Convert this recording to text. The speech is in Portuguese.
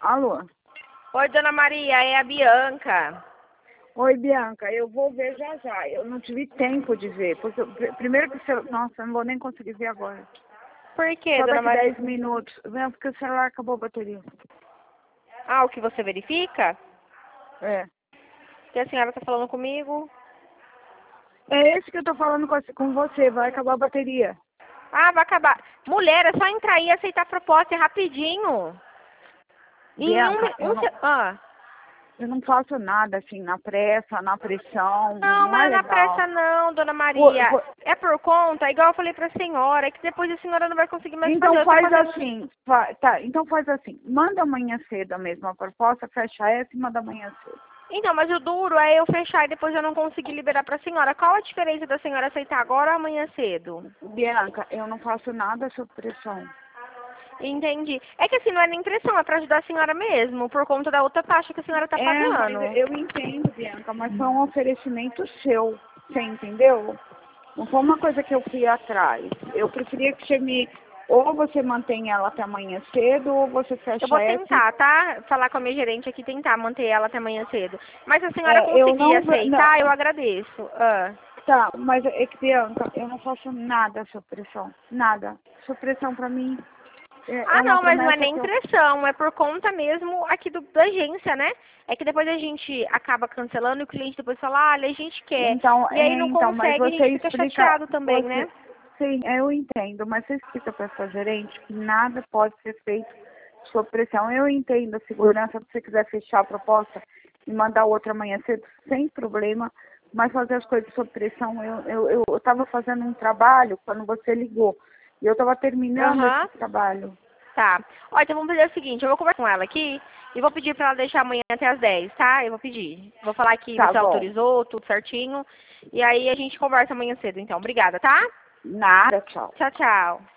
Alô? Oi, dona Maria, é a Bianca. Oi, Bianca, eu vou ver já já. Eu não tive tempo de ver, porque primeiro que o celular... Nossa, eu não vou nem conseguir ver agora. Por quê, Só dona daqui Maria? 10 minutos. Vem, porque o celular acabou a bateria. Ah, o que você verifica? É. Que a senhora tá falando comigo? É esse que eu tô falando com você, vai acabar a bateria. Ah, vai acabar. Mulher, é só entrar aí e aceitar a proposta, é rapidinho. Bianca, Ah. eu não faço nada assim, na pressa, na pressão, Não, não mas é não é na legal. pressa não, dona Maria. Por- É por conta, igual eu falei pra senhora, é que depois a senhora não vai conseguir mais fazer. Então Eu tô faz fazendo... assim, tá, então faz assim, manda amanhã cedo a mesma proposta, fecha essa e manda amanhã cedo. Então, mas o duro é eu fechar e depois eu não conseguir liberar pra senhora. Qual a diferença da senhora aceitar agora ou amanhã cedo? Bianca, eu não faço nada sob pressão. Entendi. É que assim, não é nem pressão, é pra ajudar a senhora mesmo, por conta da outra taxa que a senhora tá Mas pagando. eu entendo, Bianca, mas foi um oferecimento seu, você entendeu? Não foi uma coisa que eu fui atrás. Eu preferia que você ou você mantém ela até amanhã cedo, ou você Eu vou fecha essa. tentar, tá? Falar com a minha gerente aqui, tentar manter ela até amanhã cedo. Mas se a senhora Eu conseguir não, aceitar, eu agradeço. Ah. tá, mas é que, Bianca, eu não faço nada sob pressão, nada. Sob pressão pra mim é Ah, uma não, mas não é promessa nem que eu... pressão, é por conta mesmo aqui da agência, né? É que depois a gente acaba cancelando e o cliente depois fala, ah, a gente quer. E aí não Mas consegue, a você gente fica explica, chateado também, né? sim, eu entendo, mas você explica para sua gerente que nada pode ser feito sob pressão. Eu entendo a segurança, se você quiser fechar a proposta e mandar outra amanhã cedo, sem problema, mas fazer as coisas sob pressão, eu estava fazendo um trabalho quando você ligou, e eu estava terminando Aham. esse trabalho. Tá. Ó, então vamos fazer o seguinte, eu vou conversar com ela aqui e vou pedir pra ela deixar amanhã até as 10, tá? Eu vou pedir. Vou falar que Tá você bom. autorizou, tudo certinho. E aí a gente conversa amanhã cedo, então. Obrigada, tá? Nada, tchau. Tchau, tchau.